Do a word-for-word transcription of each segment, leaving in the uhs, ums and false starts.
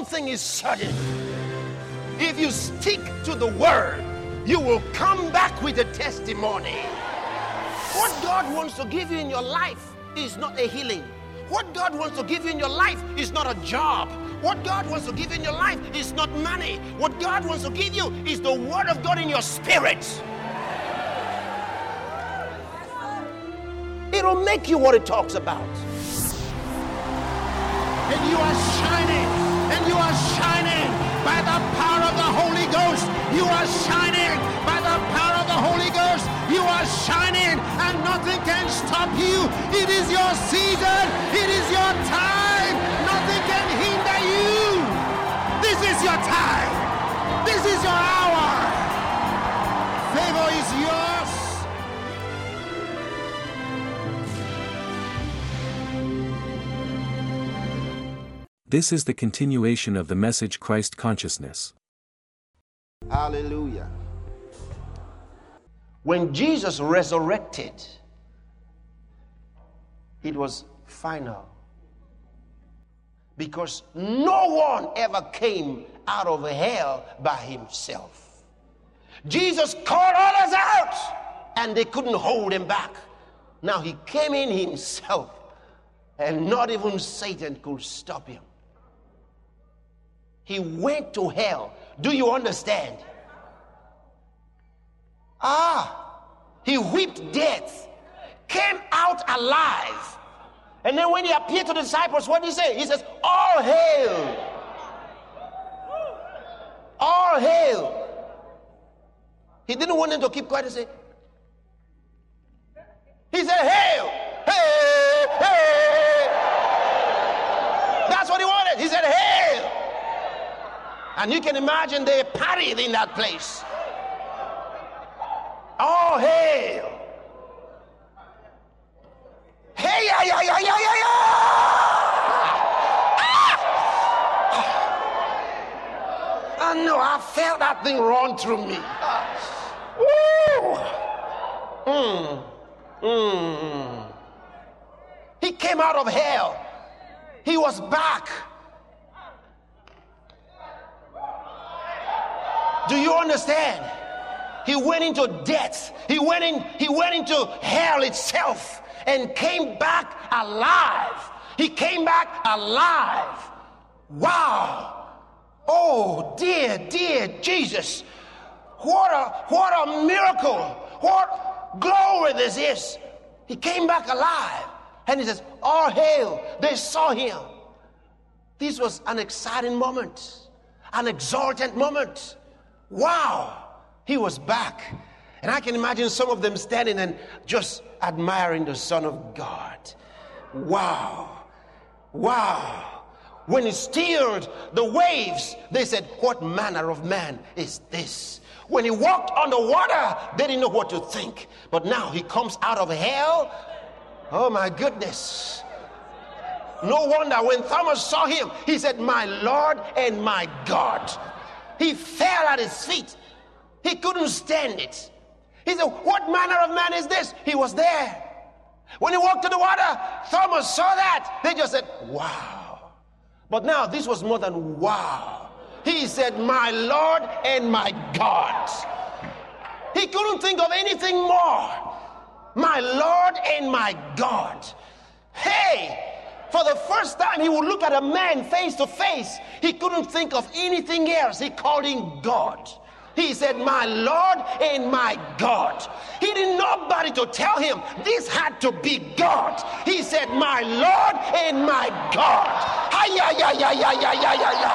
thing is certain. If you stick to the word, you will come back with a testimony. What God wants to give you in your life is not a healing. What God wants to give you in your life is not a job. What God wants to give you in your life is not money. What God wants to give you is the word of God in your spirit. It'll make you what it talks about. And you are shining, and you are shining by the power of the Holy Ghost. You are shining by the power of the Holy Ghost. You are shining, and nothing can stop you. It is your season. It is your time. Nothing can hinder you. This is your time. This is your hour. Favor is yours. This is the continuation of the message Christ Consciousness. Hallelujah. When Jesus resurrected, it was final. Because no one ever came out of hell by himself. Jesus called others out, and they couldn't hold him back. Now he came in himself, and not even Satan could stop him. He went to hell. Do you understand? Ah, he whipped death, came out alive. And then when he appeared to the disciples, what did he say? He says, all hail. All hail. He didn't want them to keep quiet and say, he said, hail. Hey, hey. That's what he wanted. He said, hail. And you can imagine they partied in that place. All hail. Hey, yeah, yeah, yeah, yeah, yeah, yeah. Ah! I know, I felt that thing run through me. Woo! Mm. Mm. He came out of hell. He was back. Do you understand? He went into death. He went in, he went into hell itself and came back alive. He came back alive. Wow. Oh, dear, dear Jesus. What a what a miracle. What glory this is. He came back alive. And he says, all hail. They saw him. This was an exciting moment. An exultant moment. Wow, he was back. And I can imagine some of them standing and just admiring the Son of God. Wow, wow. When he stilled the waves, they said, what manner of man is this? When he walked on the water, they didn't know what to think. But now he comes out of hell. Oh my goodness. No wonder when Thomas saw him, he said, my Lord and my God. He fell at his feet. He couldn't stand it. He said, what manner of man is this? He was there. When he walked to the water, Thomas saw that. They just said, wow. But now this was more than wow. He said, my Lord and my God. He couldn't think of anything more. My Lord and my God. Hey! For the first time, he would look at a man face to face. He couldn't think of anything else. He called him God. He said, my Lord and my God. He didn't nobody to tell him this had to be God. He said, my Lord and my God. Hi-ya, ya, ya, ya, ya, ya, ya, ya.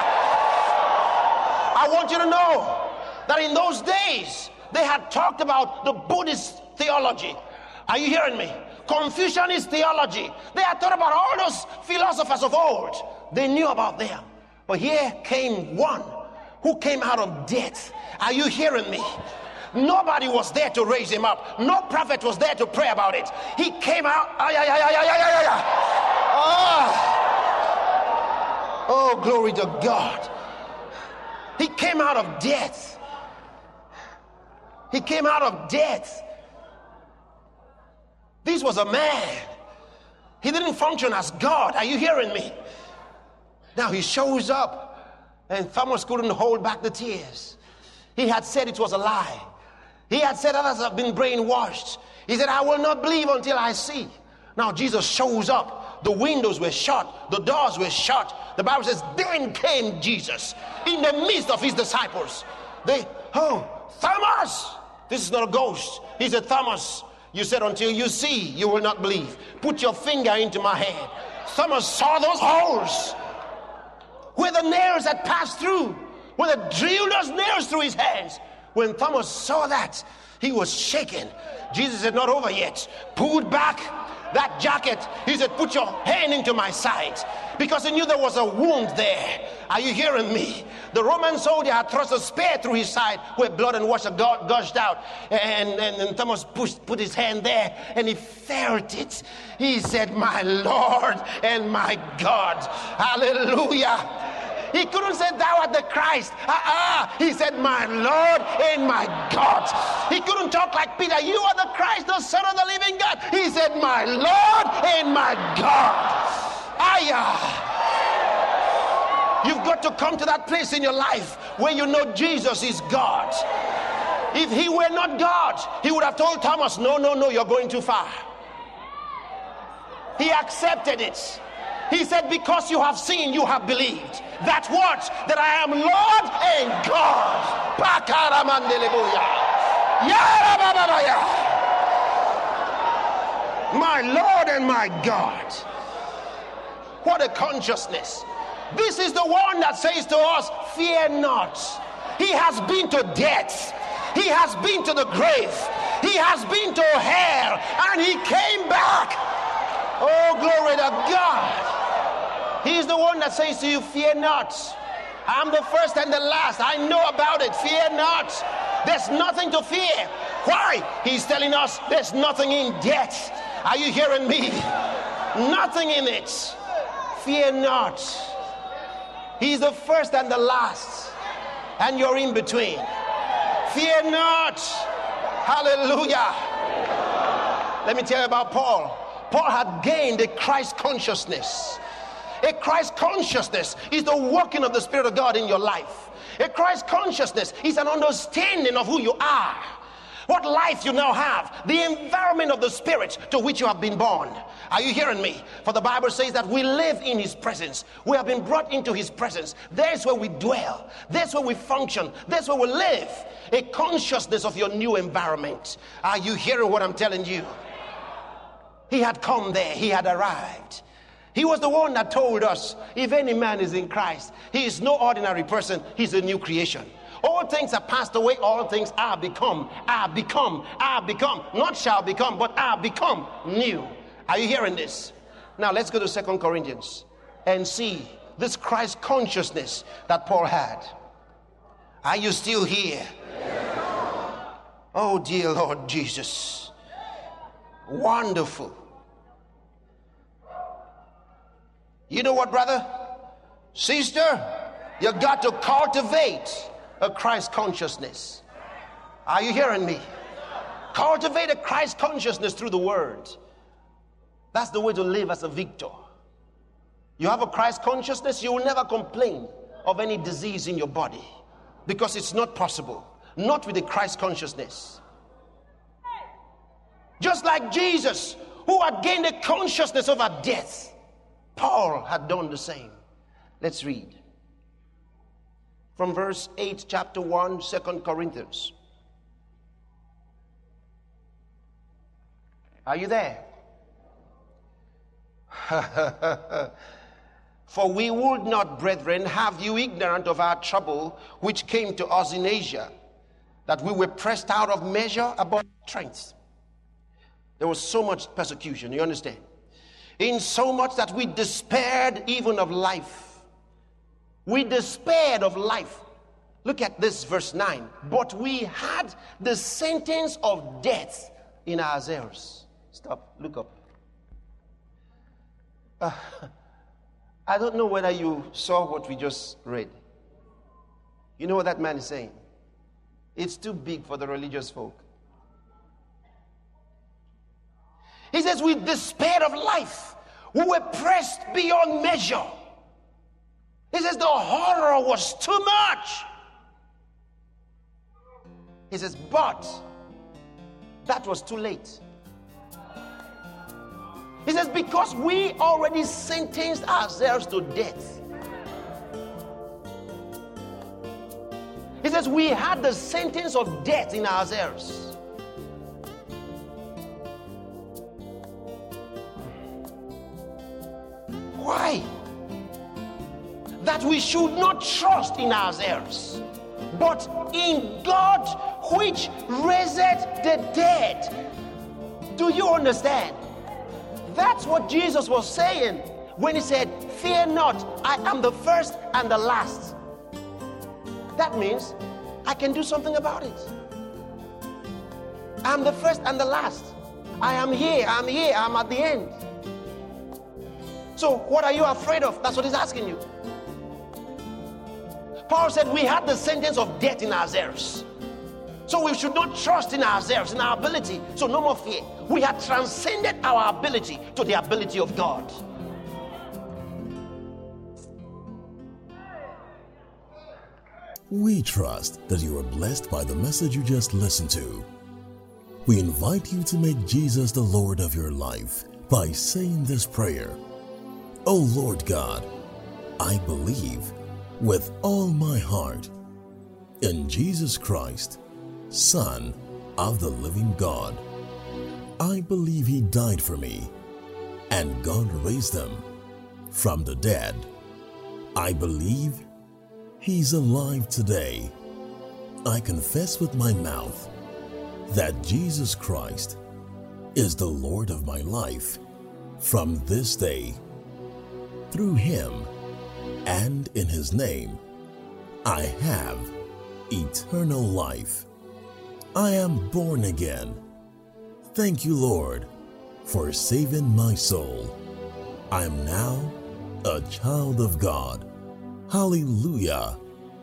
I want you to know that in those days, they had talked about the Buddhist theology. Are you hearing me? Confucianist theology. They had thought about all those philosophers of old. They knew about them. But here came one who came out of death. Are you hearing me? Nobody was there to raise him up. No prophet was there to pray about it. He came out. Ay, ay, ay, ay, ay, ay, ay, ay. Oh. Oh, glory to God. He came out of death. He came out of death. This was a man. He didn't function as God. Are you hearing me? Now he shows up And Thomas couldn't hold back the tears. He had said it was a lie. He had said others have been brainwashed. He said, I will not believe until I see. Now Jesus shows up. The windows were shut. The doors were shut. The Bible says, then came Jesus in the midst of his disciples. They, oh, Thomas, this is not a ghost. He said, Thomas, you said until you see, you will not believe. Put your finger into my hand. Thomas saw those holes where the nails had passed through, where they drilled those nails through his hands. When Thomas saw that, he was shaken. Jesus said, not over yet. Pulled back that jacket. He said, put your hand into my side. Because he knew there was a wound there. Are you hearing me? The Roman soldier had thrust a spear through his side where blood and water gushed out. And, and, and Thomas pushed, put his hand there and he felt it. He said, my Lord and my God. Hallelujah. He couldn't say, thou art the Christ. Uh-uh. He said, my Lord and my God. He couldn't talk like Peter. You are the Christ, the Son of the living God. He said, my Lord and my God. Ayah. You've got to come to that place in your life where you know Jesus is God. If he were not God, he would have told Thomas, no, no, no, you're going too far. He accepted it. He said, because you have seen, you have believed. That what? That I am Lord and God. My Lord and my God. What a consciousness. This is the one that says to us, fear not. He has been to death. He has been to the grave. He has been to hell. And he came back. Oh, glory to God. He's the one that says to you, fear not. I'm the first and the last. I know about it. Fear not. There's nothing to fear. Why? He's telling us there's nothing in death. Are you hearing me? Nothing in it. Fear not. He's the first and the last. And you're in between. Fear not. Hallelujah. Let me tell you about Paul. Paul had gained a Christ consciousness. A Christ consciousness is the working of the Spirit of God in your life. A Christ consciousness is an understanding of who you are, what life you now have, the environment of the Spirit to which you have been born. Are you hearing me? For the Bible says that we live in his presence. We have been brought into his presence. There's where we dwell. There's where we function. There's where we live. A consciousness of your new environment. Are you hearing what I'm telling you? He had come there. He had arrived. He was the one that told us, if any man is in Christ, he is no ordinary person. He's a new creation. All things are passed away. All things are become, are become, are become. Not shall become, but are become new. Are you hearing this? Now let's go to Second Corinthians and see this Christ consciousness that Paul had. Are you still here? Oh, dear Lord Jesus. Wonderful. You know what, brother? Sister, you got to cultivate a Christ consciousness. Are you hearing me? Cultivate a Christ consciousness through the word. That's the way to live as a victor. You have a Christ consciousness, you will never complain of any disease in your body because it's not possible. Not with a Christ consciousness. Just like Jesus, who had gained a consciousness over death, Paul had done the same. Let's read from verse eight, chapter one, Second Corinthians. Are you there? For we would not, brethren, have you ignorant of our trouble which came to us in Asia, that we were pressed out of measure above strength. There was so much persecution, you understand? In so much that we despaired even of life. We despaired of life. Look at this verse nine. But we had the sentence of death in ourselves. Stop, look up. Uh, I don't know whether you saw what we just read. You know what that man is saying? It's too big for the religious folk. He says, we despaired of life. We were pressed beyond measure. He says the horror was too much. He says, but that was too late. He says, because we already sentenced ourselves to death. He says, we had the sentence of death in ourselves. Why? That we should not trust in ourselves, but in God which raiseth the dead. Do you understand? That's what Jesus was saying when he said, fear not, I am the first and the last. That means I can do something about it. I'm the first and the last. I am here, I'm here, I'm at the end. So what are you afraid of? That's what he's asking you. Paul said we had the sentence of death in ourselves. So we should not trust in ourselves, in our ability. So no more fear. We have transcended our ability to the ability of God. We trust that you are blessed by the message you just listened to. We invite you to make Jesus the Lord of your life by saying this prayer. O Lord God, I believe with all my heart in Jesus Christ, Son of the living God. I believe he died for me and God raised him from the dead. I believe he's alive today. I confess with my mouth that Jesus Christ is the Lord of my life from this day. Through him and in his name, I have eternal life. I am born again. Thank you, Lord, for saving my soul. I am now a child of God. Hallelujah.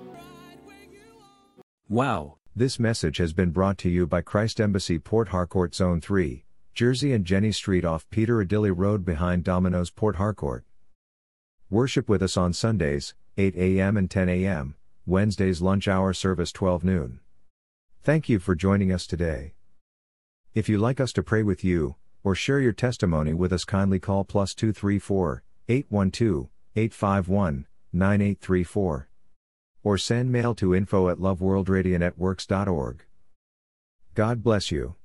Wow. This message has been brought to you by Christ Embassy Port Harcourt Zone three, Jersey and Jenny Street off Peter Adilli Road behind Domino's Port Harcourt. Worship with us on Sundays, eight a m and ten a m, Wednesdays lunch hour service twelve noon. Thank you for joining us today. If you like us to pray with you, or share your testimony with us, kindly call plus two three four, eight one two, eight five one, nine eight three four. Or send mail to info at loveworldradionetworks dot org. God bless you.